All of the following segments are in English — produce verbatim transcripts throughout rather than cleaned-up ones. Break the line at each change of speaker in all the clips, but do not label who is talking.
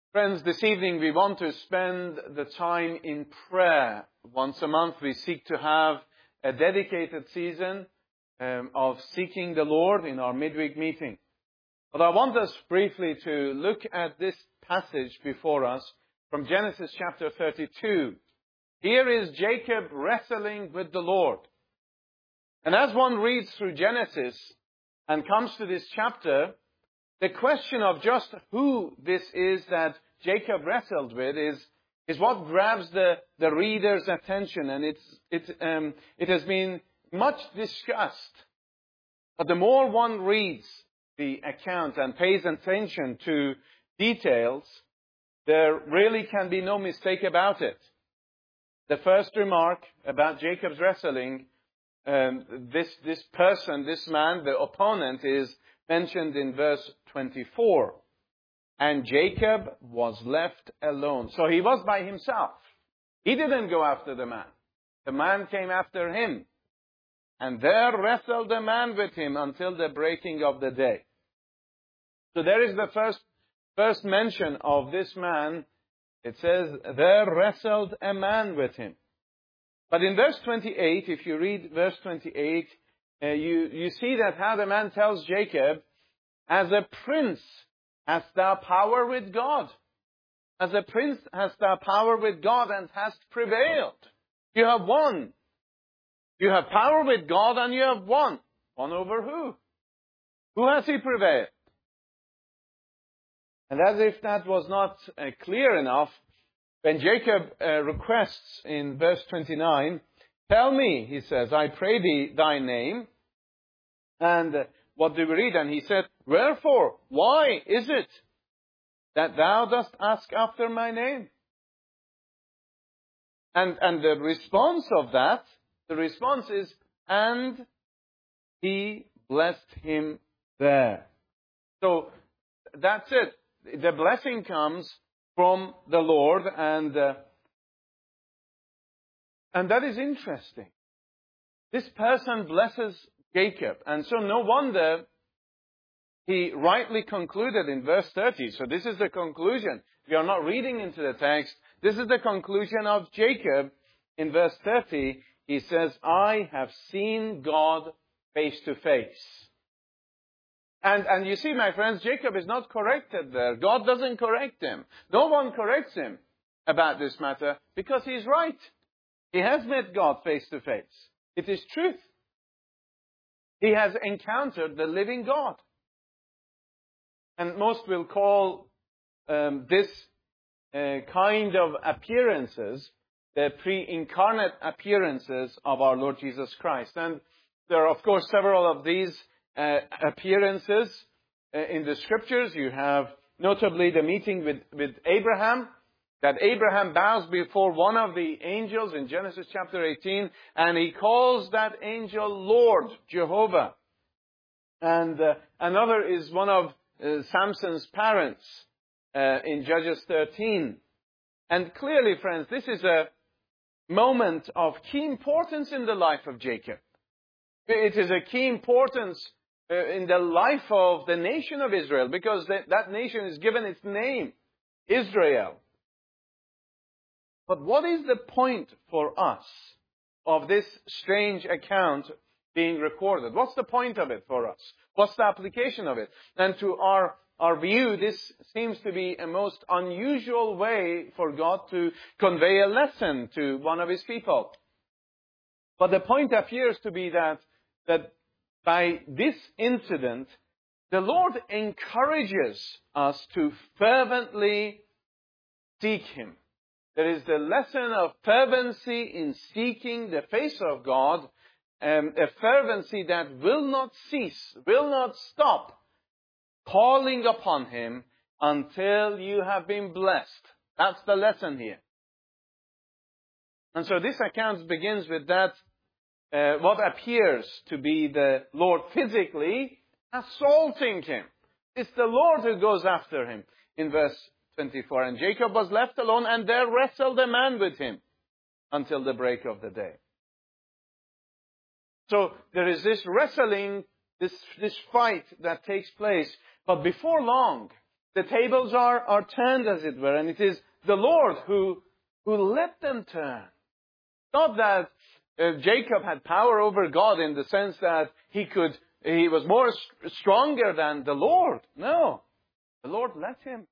Friends, this evening we want to spend the time in prayer. Once a month we seek to have a dedicated season um, of seeking the Lord in our midweek meeting. But I want us briefly to look at this passage before us from Genesis chapter thirty-two. Here is Jacob wrestling with the Lord. And as one reads through Genesis and comes to this chapter, the question of just who this is that Jacob wrestled with is, is what grabs the, the reader's attention. And it's, it, um, it has been much discussed. But the more one reads the account and pays attention to details, there really can be no mistake about it. The first remark about Jacob's wrestling, um, this, this person, this man, the opponent, is mentioned in verse twenty-four. And Jacob was left alone. So he was by himself. He didn't go after the man. The man came after him. And there wrestled the man with him until the breaking of the day. So there is the first, first mention of this man. It says, there wrestled a man with him. But in verse twenty-eight, if you read verse twenty-eight, uh, you, you see that how the man tells Jacob, as a prince hast thou power with God. As a prince hast thou power with God and hast prevailed. You have won. You have power with God and you have won. Won over who? Who has he prevailed? And as if that was not uh, clear enough, when Jacob uh, requests in verse twenty-nine, tell me, he says, I pray thee thy name. And uh, what do we read? And he said, wherefore, why is it that thou dost ask after my name? And, and the response of that, the response is, and he blessed him there. So that's it. The blessing comes from the Lord, and uh, and that is interesting. This person blesses Jacob, and so no wonder he rightly concluded in verse thirty. So this is the conclusion. We are not reading into the text. This is the conclusion of Jacob in verse thirty. He says, I have seen God face to face. And, and you see, my friends, Jacob is not corrected there. God doesn't correct him. No one corrects him about this matter because he's right. He has met God face to face. It is truth. He has encountered the living God. And most will call um, this uh, kind of appearances the pre-incarnate appearances of our Lord Jesus Christ. And there are, of course, several of these uh, appearances uh, in the Scriptures. You have notably the meeting with, with Abraham, that Abraham bows before one of the angels in Genesis chapter eighteen, and he calls that angel Lord, Jehovah. And uh, another is one of uh, Samson's parents uh, in Judges thirteen. And clearly, friends, this is a moment of key importance in the life of Jacob. It is a key importance uh, in the life of the nation of Israel, because that, that nation is given its name, Israel. But what is the point for us of this strange account being recorded? What's the point of it for us? What's the application of it? And to our, our view, this seems to be a most unusual way for God to convey a lesson to one of His people. But the point appears to be that, that by this incident, the Lord encourages us to fervently seek Him. There is the lesson of fervency in seeking the face of God, um, a fervency that will not cease, will not stop calling upon Him until you have been blessed. That's the lesson here. And so this account begins with that, uh, what appears to be the Lord physically assaulting him. It's the Lord who goes after him in verse twenty-four. And Jacob was left alone, and there wrestled a man with him until the break of the day. So there is this wrestling, this, this fight that takes place. But before long, The tables are, are turned, as it were, and it is the Lord who, who let them turn. Not that uh, Jacob had power over God in the sense that he could, he was more st- stronger than the Lord. No. The Lord let him.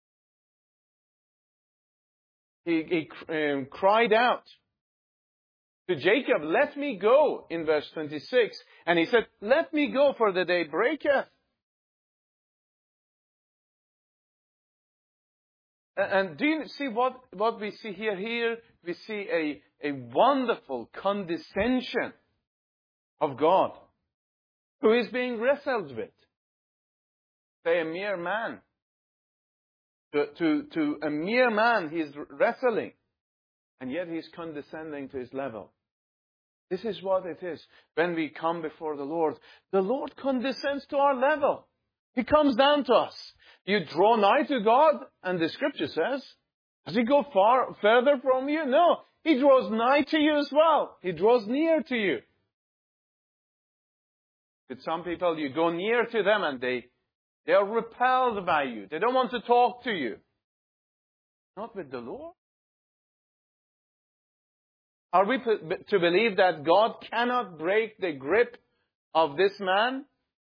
He, he um, cried out to Jacob, let me go, in verse twenty-six. And he said, let me go, for the day breaketh. And do you see what, what we see here? Here we see a, a wonderful condescension of God, who is being wrestled with. Say, a mere man. To, to, to a mere man he is wrestling. And yet he is condescending to his level. This is what it is when we come before the Lord. The Lord condescends to our level. He comes down to us. You draw nigh to God, and the Scripture says, does He go far further from you? No. He draws nigh to you as well. He draws near to you. With some people, you go near to them and they, they are repelled by you. They don't want to talk to you. Not with the Lord. Are we to believe that God cannot break the grip of this man?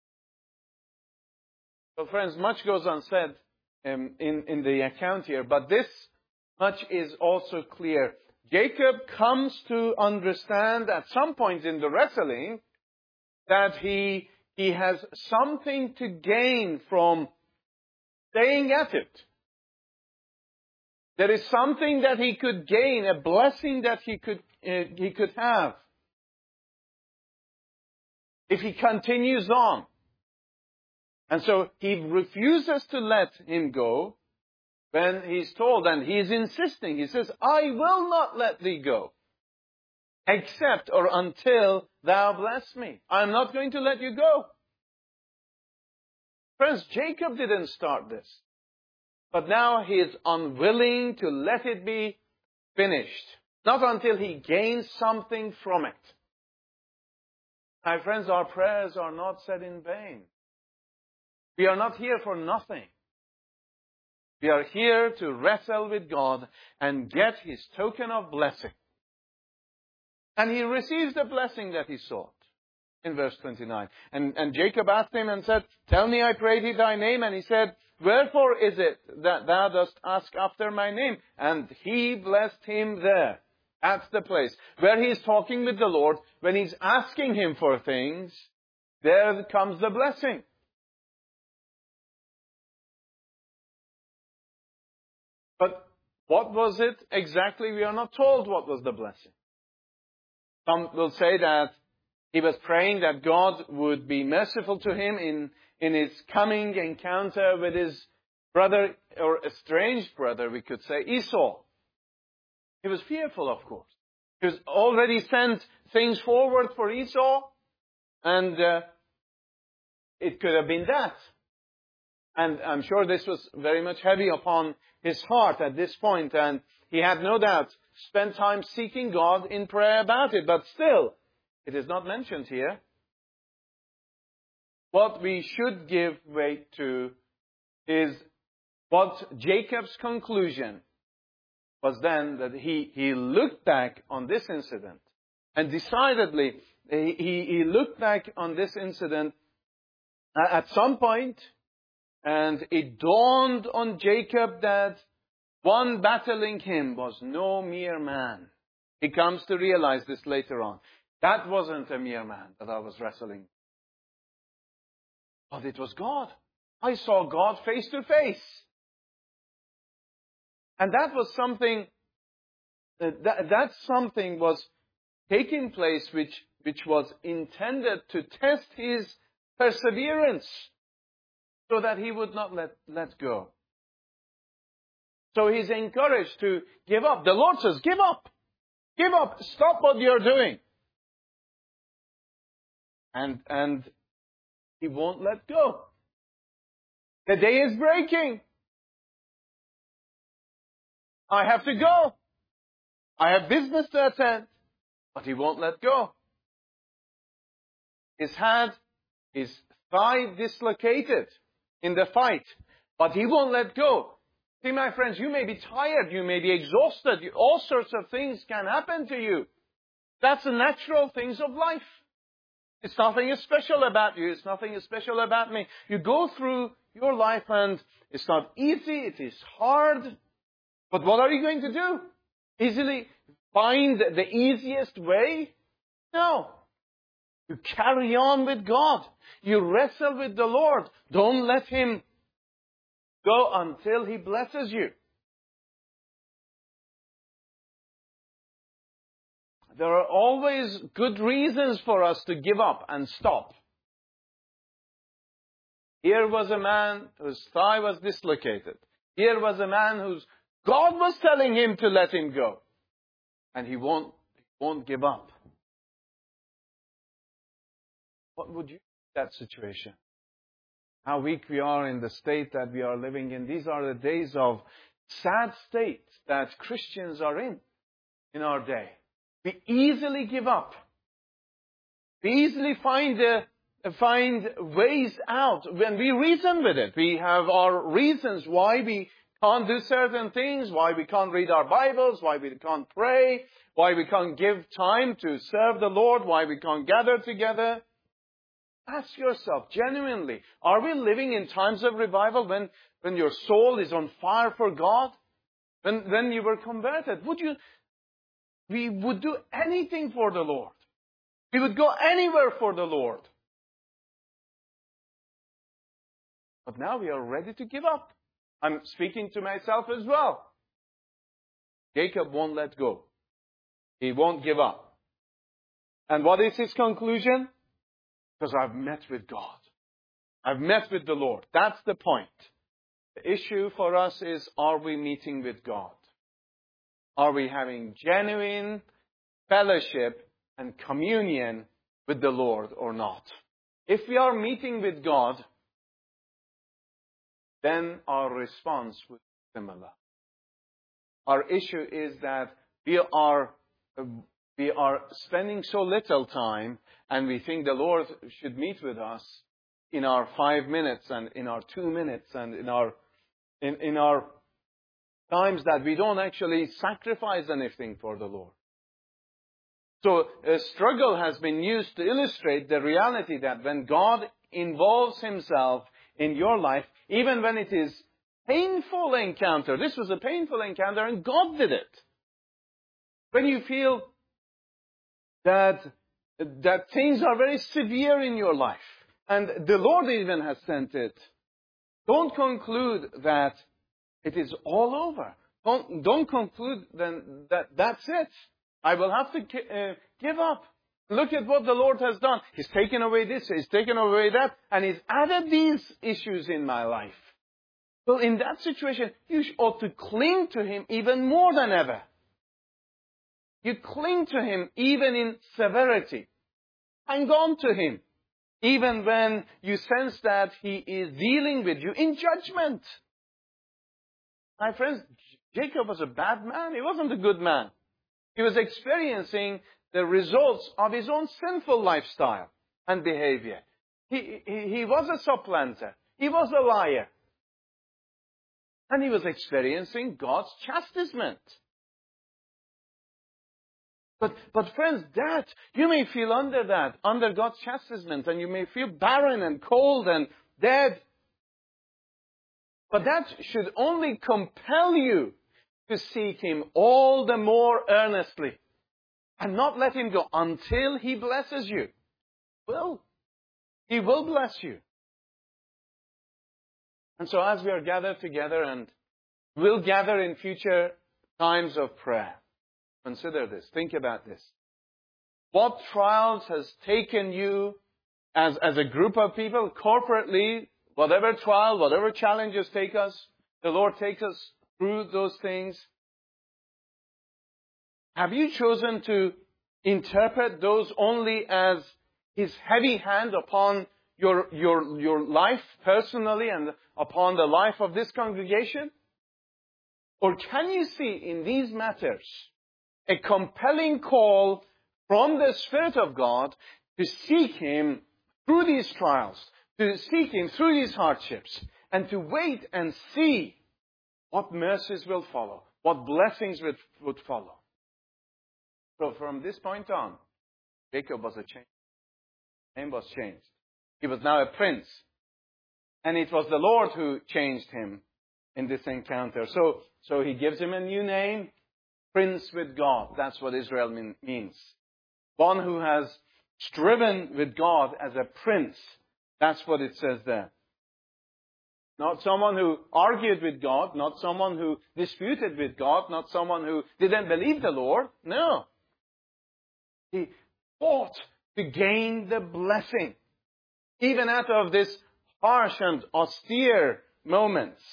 Well, friends, much goes unsaid um, in, in the account here, but this much is also clear. Jacob comes to understand at some point in the wrestling that he, he has something to gain from staying at it. There is something that he could gain, a blessing that he could, uh, he could have if he continues on. And so he refuses to let him go when he's told, and he's insisting. He says, I will not let thee go, except or until thou bless me. I'm not going to let you go. Friends, Jacob didn't start this. But now he is unwilling to let it be finished. Not until he gains something from it. My friends, our prayers are not said in vain. We are not here for nothing. We are here to wrestle with God and get His token of blessing. And he receives the blessing that he sought. In verse twenty-nine. And, and Jacob asked him and said, tell me, I pray thee, thy name. And he said, wherefore is it that thou dost ask after my name? And he blessed him there. That's the place where he is talking with the Lord. When he's asking him for things, there comes the blessing. But what was it exactly? We are not told what was the blessing. Some will say that he was praying that God would be merciful to him in, in his coming encounter with his brother, or estranged brother, we could say, Esau. He was fearful, of course. He was already sent things forward for Esau, and uh, it could have been that. And I'm sure this was very much heavy upon his heart at this point, and he had no doubt spent time seeking God in prayer about it. But still, it is not mentioned here. What we should give weight to is what Jacob's conclusion was then, that he, he looked back on this incident. And decidedly, he, he looked back on this incident at some point, and it dawned on Jacob that one battling him was no mere man. He comes to realize this later on. That wasn't a mere man that I was wrestling. But it was God. I saw God face to face. And that was something, that, that something was taking place which, which was intended to test his perseverance so that he would not let, let go. So he's encouraged to give up. The Lord says, give up. Give up. Stop what you're doing. And, and he won't let go. The day is breaking. I have to go. I have business to attend. But he won't let go. He's had his thigh dislocated in the fight. But He won't let go. See, my friends, you may be tired, you may be exhausted, all sorts of things can happen to you. That's the natural things of life. It's nothing special about you, it's nothing special about me. You go through your life and it's not easy, it is hard. But what are you going to do? Easily find the easiest way? No. You carry on with God. You wrestle with the Lord. Don't let Him go until He blesses you. There are always good reasons for us to give up and stop. Here was a man whose thigh was dislocated. Here was a man whose God was telling him to let him go. And he won't, he won't give up. What would you do in that situation? How weak we are in the state that we are living in. These are the days of sad state that Christians are in, in our day. We easily give up. We easily find uh, find ways out when we reason with it. We have our reasons why we can't do certain things, why we can't read our Bibles, why we can't pray, why we can't give time to serve the Lord, why we can't gather together. Ask yourself, genuinely, are we living in times of revival when, when your soul is on fire for God? When, when you were converted, would you, we would do anything for the Lord. We would go anywhere for the Lord. But now we are ready to give up. I'm speaking to myself as well. Jacob won't let go. He won't give up. And what is his conclusion? Because I've met with God. I've met with the Lord. That's the point. The issue for us is, are we meeting with God? Are we having genuine fellowship and communion with the Lord or not? If we are meeting with God, then our response will be similar. Our issue is that we are we are spending so little time, and we think the Lord should meet with us in our five minutes and in our two minutes and in our in, in our times that we don't actually sacrifice anything for the Lord. So a struggle has been used to illustrate the reality that when God involves Himself in your life, even when it is painful encounter, this was a painful encounter and God did it. When you feel that, that things are very severe in your life, and the Lord even has sent it, don't conclude that it is all over. Don't, don't conclude then that that's it. I will have to uh, give up. Look at what the Lord has done. He's taken away this, He's taken away that, and He's added these issues in my life. Well, in that situation, you ought to cling to Him even more than ever. You cling to Him even in severity. Hang on to Him, even when you sense that He is dealing with you in judgment. My friends, Jacob was a bad man. He wasn't a good man. He was experiencing the results of his own sinful lifestyle and behavior. He, he, he was a supplanter. He was a liar. And he was experiencing God's chastisement. But, but friends, that, you may feel under that, under God's chastisement, and you may feel barren and cold and dead. But that should only compel you to seek Him all the more earnestly. And not let Him go until He blesses you. Will. He will bless you. And so as we are gathered together, and we'll gather in future times of prayer, consider this. Think about this. What trials has taken you as, as a group of people, corporately, whatever trial, whatever challenges take us, the Lord takes us through those things. Have you chosen to interpret those only as His heavy hand upon your, your, your life personally and upon the life of this congregation? Or can you see in these matters a compelling call from the Spirit of God to seek Him through these trials, to seek Him through these hardships, and to wait and see what mercies will follow, what blessings would, would follow. So from this point on, Jacob was a change. His name was changed. He was now a prince. And it was the Lord who changed him in this encounter. So, so he gives him a new name, Prince with God. That's what Israel mean, means. One who has striven with God as a prince. That's what it says there. Not someone who argued with God, not someone who disputed with God, not someone who didn't believe the Lord. No. He fought to gain the blessing. Even out of this harsh and austere moments.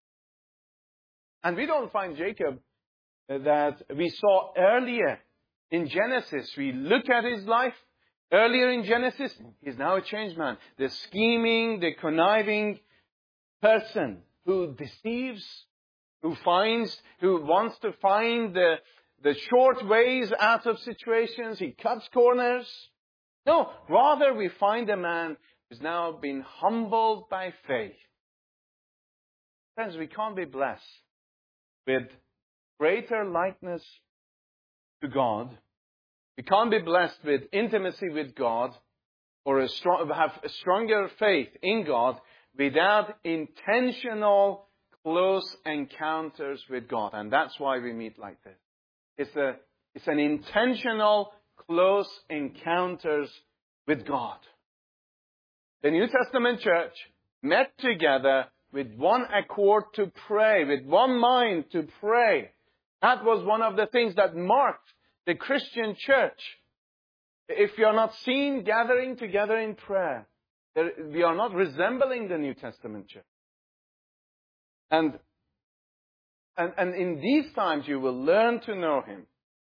And we don't find Jacob that we saw earlier in Genesis. We look at his life earlier in Genesis. He's now a changed man. The scheming, the conniving person who deceives, who finds, who wants to find the, the short ways out of situations. He cuts corners. No, rather we find a man who's now been humbled by faith. Friends, we can't be blessed with greater likeness to God. We can't be blessed with intimacy with God or a strong, have a stronger faith in God without intentional, close encounters with God. And that's why we meet like this. It's, a, it's an intentional, close encounters with God. The New Testament church met together with one accord to pray, with one mind to pray. That was one of the things that marked the Christian church. If we are not seen gathering together in prayer, we are not resembling the New Testament church. And, and, and in these times you will learn to know Him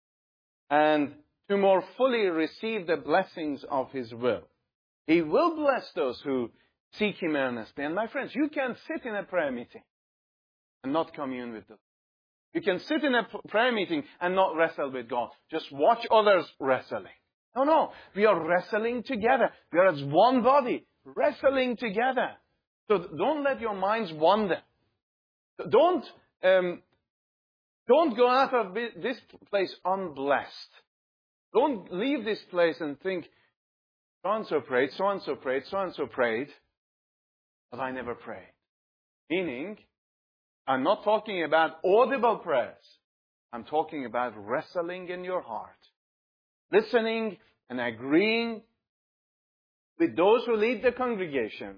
and to more fully receive the blessings of His will. He will bless those who seek Him earnestly. And my friends, you can sit in a prayer meeting and not commune with them. You can sit in a prayer meeting and not wrestle with God. Just watch others wrestling. No, no. We are wrestling together. We are as one body, wrestling together. So don't let your minds wander. Don't, um, don't go out of this place unblessed. Don't leave this place and think, so-and-so prayed, so-and-so prayed, so-and-so prayed, but I never prayed. Meaning, I'm not talking about audible prayers. I'm talking about wrestling in your heart. Listening and agreeing with those who lead the congregation.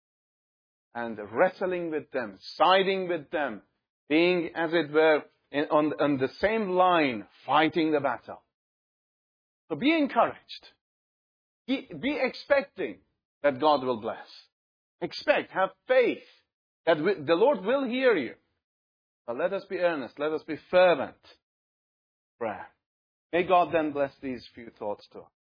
And wrestling with them, siding with them, being, as it were, in, on, on the same line, fighting the battle. So be encouraged. Be, be expecting that God will bless. Expect, have faith that we, the Lord will hear you. But let us be earnest. Let us be fervent. Prayer. May God then bless these few thoughts to us.